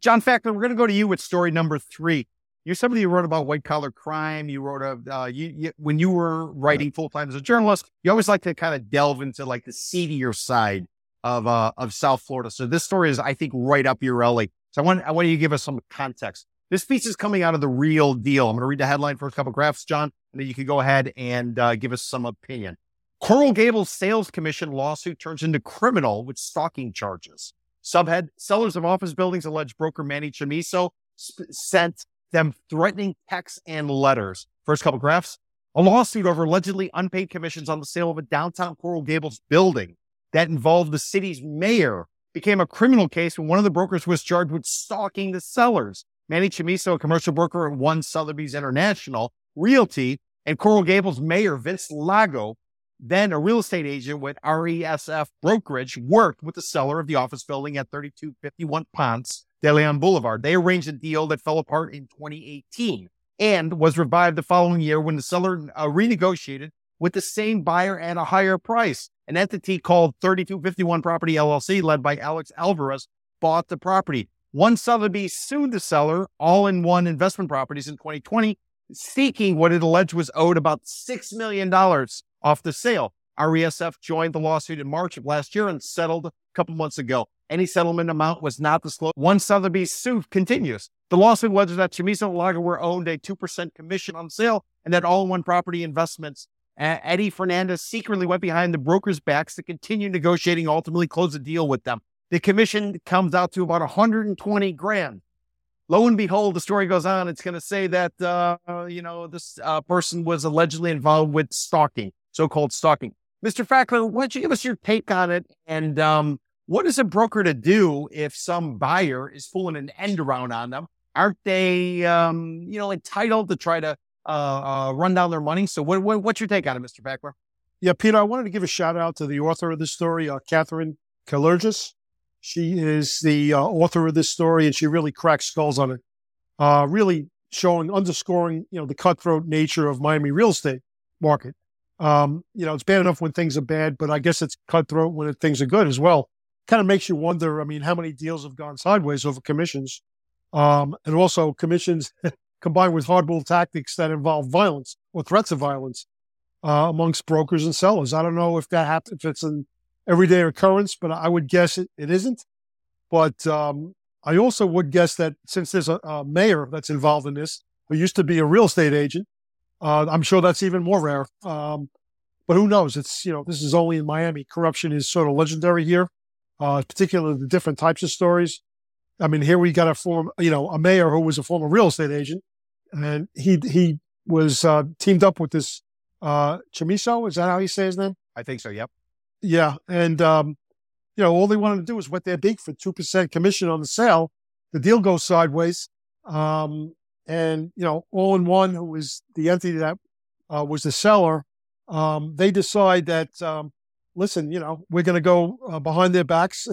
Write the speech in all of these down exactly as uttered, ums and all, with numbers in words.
John Fackler, we're going to go to you with story number three. You're somebody who wrote about white collar crime. You wrote a, uh, you, you, when you were writing full time as a journalist, you always like to kind of delve into like the seedier side of, uh, of South Florida. So this story is, I think, right up your alley. So I want, I want you to give us some context. This piece is coming out of The Real Deal. I'm going to read the headline for a couple of graphs, John, and then you can go ahead and uh, give us some opinion. Coral Gables Sales Commission lawsuit turns into criminal with stalking charges. Subhead, sellers of office buildings allege broker Manny Chamizo sp- sent them threatening texts and letters. First couple graphs. A lawsuit over allegedly unpaid commissions on the sale of a downtown Coral Gables building that involved the city's mayor became a criminal case when one of the brokers was charged with stalking the sellers. Manny Chamizo, a commercial broker at One Sotheby's International Realty, and Coral Gables mayor Vince Lago, then a real estate agent with R E S F Brokerage, worked with the seller of the office building at thirty-two fifty-one Ponce de Leon Boulevard. They arranged a deal that fell apart in twenty eighteen and was revived the following year when the seller uh, renegotiated with the same buyer at a higher price. An entity called thirty-two fifty-one Property L L C, led by Alex Alvarez, bought the property. One Sotheby's sued the seller, All-in-One Investment Properties, in twenty twenty, seeking what it alleged was owed about six million dollars off the sale. R E S F joined the lawsuit in March of last year and settled a couple months ago. Any settlement amount was not disclosed. One Sotheby's suit continues. The lawsuit alleges that Chamizo and Lago were owned a two percent commission on sale and that All-in-One Property Investments, uh, Eddie Fernandez, secretly went behind the broker's backs to continue negotiating, ultimately close a deal with them. The commission comes out to about one hundred twenty grand. Lo and behold, the story goes on. It's going to say that, uh, you know, this uh, person was allegedly involved with stalking, so-called stalking. Mister Fackler, why don't you give us your take on it? And um, what is a broker to do if some buyer is pulling an end around on them? Aren't they, um, you know, entitled to try to uh, uh, run down their money? So what, what, what's your take on it, Mister Fackler? Yeah, Peter, I wanted to give a shout out to the author of this story, uh, Catherine Kalergis. She is the uh, author of this story, and she really cracks skulls on it, uh, really showing, underscoring, you know, the cutthroat nature of Miami real estate market. Um, you know, it's bad enough when things are bad, but I guess it's cutthroat when things are good as well. Kind of makes you wonder, I mean, how many deals have gone sideways over commissions? Um, and also commissions combined with hardball tactics that involve violence or threats of violence uh, amongst brokers and sellers. I don't know if that happens, if it's an everyday occurrence, but I would guess it, it isn't. But um, I also would guess that since there's a, a mayor that's involved in this, who used to be a real estate agent, uh, I'm sure that's even more rare. Um, but who knows? It's, you know, this is only in Miami. Corruption is sort of legendary here, uh, particularly the different types of stories. I mean, here we got a form, you know, a mayor who was a former real estate agent, and he he was uh, teamed up with this uh, Chamizo. Is that how you say his name? I think so. Yep. Yeah. And, um, you know, all they wanted to do was wet their beak for two percent commission on the sale. The deal goes sideways. Um, and, you know, All-in-One, who was the entity that uh, was the seller, um, they decide that, um, listen, you know, we're going to go uh, behind their backs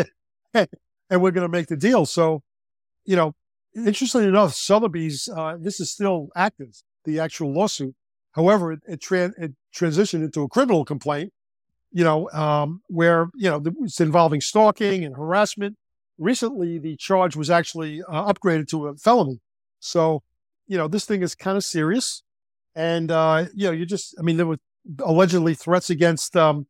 and we're going to make the deal. So, you know, interestingly enough, Sotheby's, uh, this is still active, the actual lawsuit. However, it, it, tran- it transitioned into a criminal complaint. You know, um, where, you know, it's involving stalking and harassment. Recently, the charge was actually uh, upgraded to a felony. So, you know, this thing is kind of serious. And, uh, you know, you just, I mean, there were allegedly threats against um,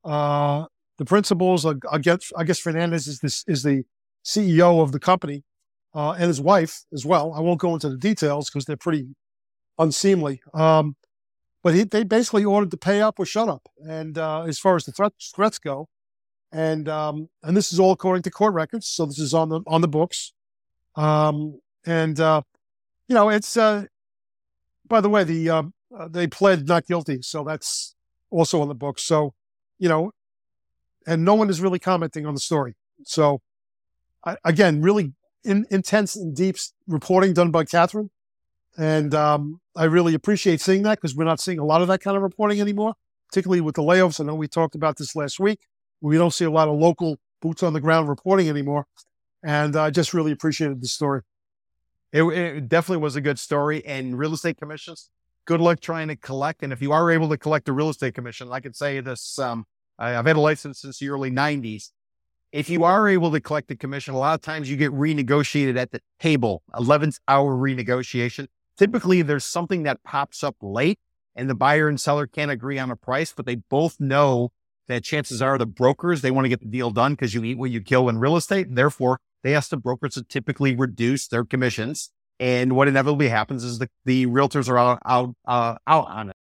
uh, the principals. Against, I guess Fernandez is, this, is the C E O of the company uh, and his wife as well. I won't go into the details because they're pretty unseemly. Um, But he, they basically ordered to pay up or shut up. And uh, as far as the threats, threats go, and um, and this is all according to court records, so this is on the on the books. Um, and uh, you know, it's uh, by the way, the uh, uh, they pled not guilty, so that's also on the books. So, you know, and no one is really commenting on the story. So, I, again, really in, intense and deep reporting done by Catherine. And um, I really appreciate seeing that because we're not seeing a lot of that kind of reporting anymore, particularly with the layoffs. I know we talked about this last week. We don't see a lot of local boots on the ground reporting anymore. And I just really appreciated the story. It, it definitely was a good story. And real estate commissions, good luck trying to collect. And if you are able to collect a real estate commission, I can say this, um, I, I've had a license since the early nineties. If you are able to collect the commission, a lot of times you get renegotiated at the table, eleventh hour renegotiation. Typically, there's something that pops up late and the buyer and seller can't agree on a price, but they both know that chances are the brokers, they want to get the deal done because you eat what you kill in real estate. And therefore, they ask the brokers to typically reduce their commissions. And what inevitably happens is the, the realtors are out, out, uh, out on it.